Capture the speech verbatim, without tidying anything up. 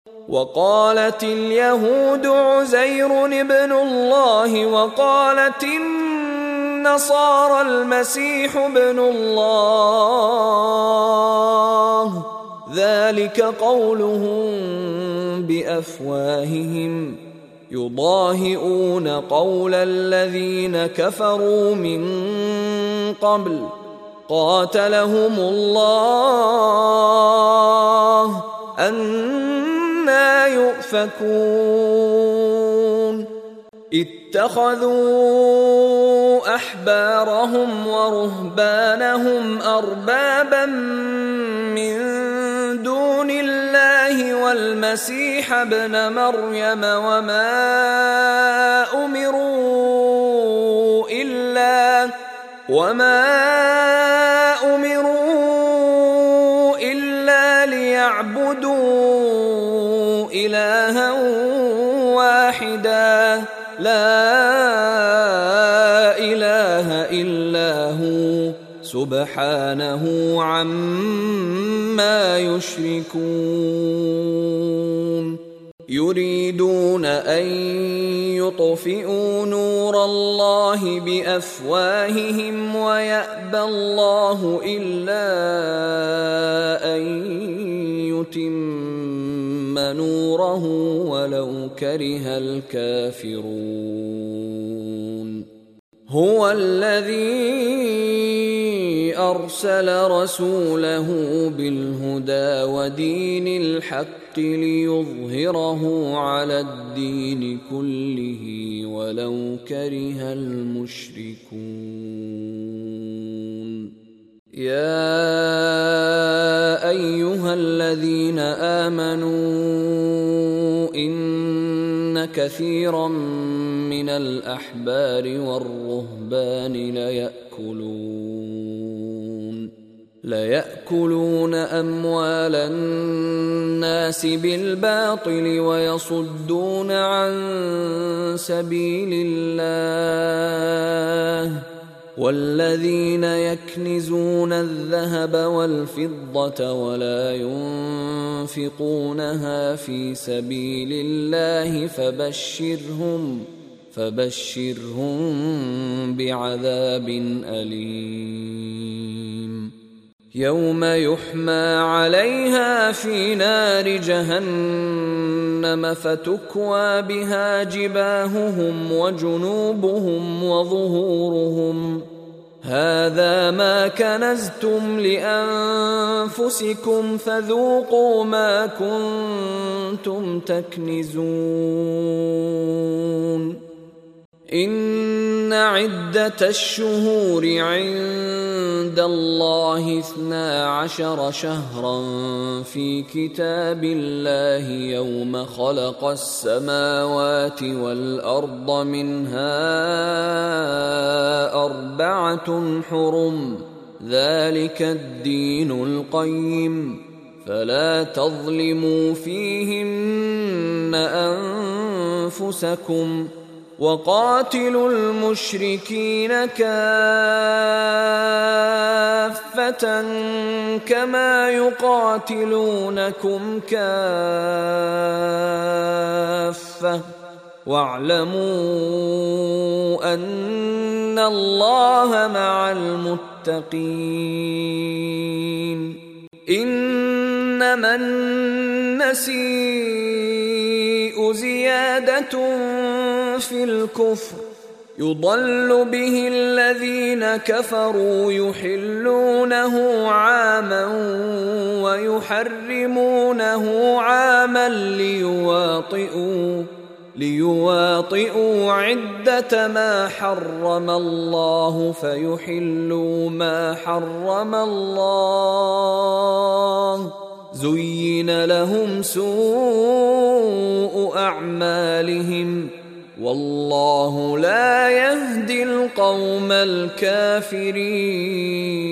وقالت اليهود عزير ابن الله وقالت النصارى المسيح ابن الله، ذلك قولهم بأفواههم يضاهئون قول الذين كفروا من قبل قاتلهم الله أنى يؤفكون. اتخذوا أحبارهم ورهبانهم أربابا من دون الله والمسيح ابن مريم وما أمروا إلا وما أمروا إلا ليعبدوا إلها واحدا لا إله إلا هو سبحانه عما يشركون. يريدون أن يطفئوا نور الله بأفواههم ويأبى الله إلا أن يتم نوره ولو كره الكافرون. هو الذي أرسل رسوله بالهدى ودين الحق ليظهره على الدين كله ولو كره المشركون. يا أيها الذين آمنوا إن كثيرا من الأحبار والرهبان ليأكلون ليأكلون أموال الناس بالباطل ويصدون عن سبيل الله، والذين يكنزون الذهب والفضة ولا ينفقونها في سبيل الله فبشرهم فبشرهم بعذاب أليم. يوم يحمى عليها في نار جهنم فتكوى بها جباههم وجنوبهم وظهورهم هذا ما كنزتم لأنفسكم فذوقوا ما كنتم تكنزون. إن عدة الشهور عند الله اثنا عشر شهرا في كتاب الله يوم خلق السماوات والأرض منها أربعة حرم ذلك الدين القيم فلا تظلموا فيهن أنفسكم وقاتلوا المشركين كافة كما يقاتلونكم كافة واعلموا أن الله مع المتقين. إنما النسيء زيادة في الكفر يضل به الذين كفروا يحلونه عاما ويحرمونه عاما ليواطئوا ليواطئوا عدة ما حرم الله فيحلوا ما حرم الله زين لهم سوء أعمالهم والله لا يهدي القوم الكافرين.